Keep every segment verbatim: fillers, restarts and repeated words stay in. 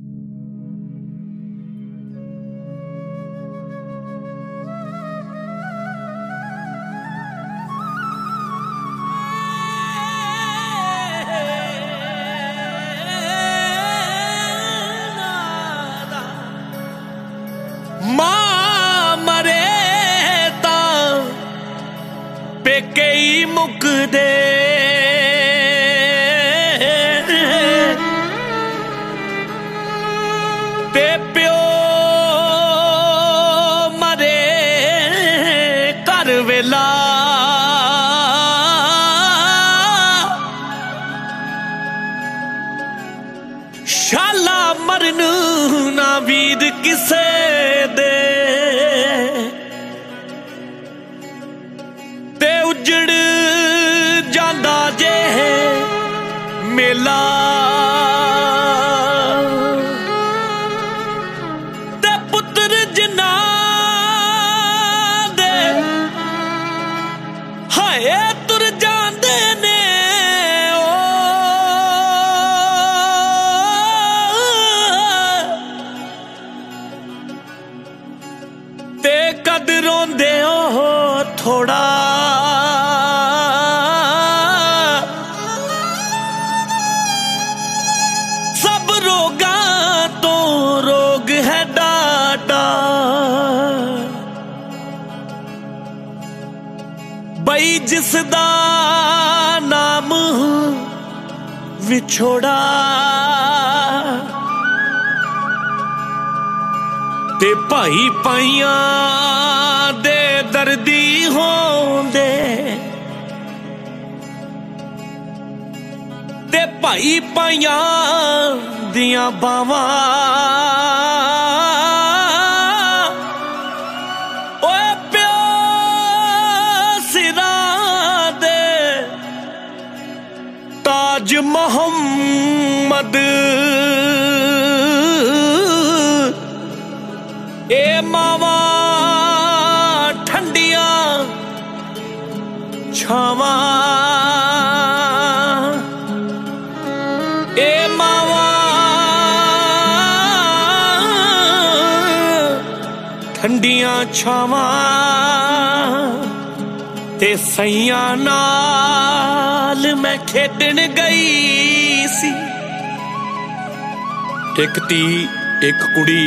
मां मरे तां पेके ही मुकदे, ते प्यो मरे घर वेला। शाला मरन ना वीर किसे दे, ते उजड़ जांदा जे मेला। ते पुत्र जिन्ना दे हाय तुर जांदे ने ते कद रोंदे हो थोड़ा। सब रोगां तो रोग है डाटा, बई जिसदा नाम विछोड़ा। ते भाई भाइयां दे दर्दी होंदे, ते भाई भाइयां दियां बावां। ओए प्यो सिरां दे ताज मोहम्मद, ए मावा ठंडिया छावा। ए मावा ठंडिया छावा, ते सैयां नाल मैं खेडन गई सी। एक धी एक कुड़ी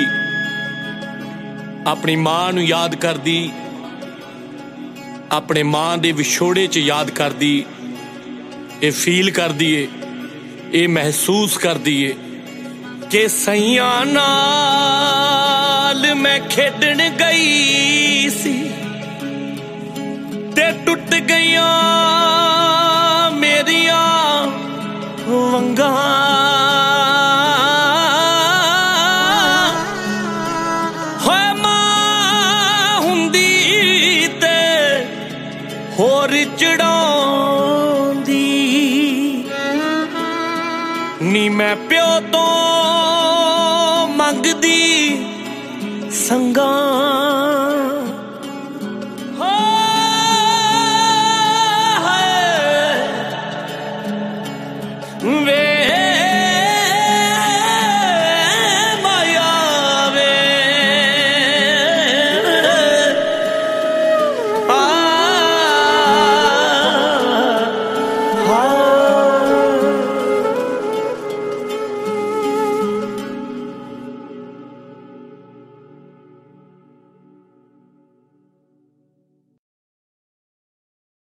अपनी मां नूं याद करदी, अपने मां दे विछोड़े च याद करदी, ये फील करदी है, ये महसूस करदी है कि सैयां नाल मैं खेडन गई सी, ते टुट गईयां मेरिया वंगां। होर चढ़ाउंदी नी मैं प्यो तो मंगदी संगां। वे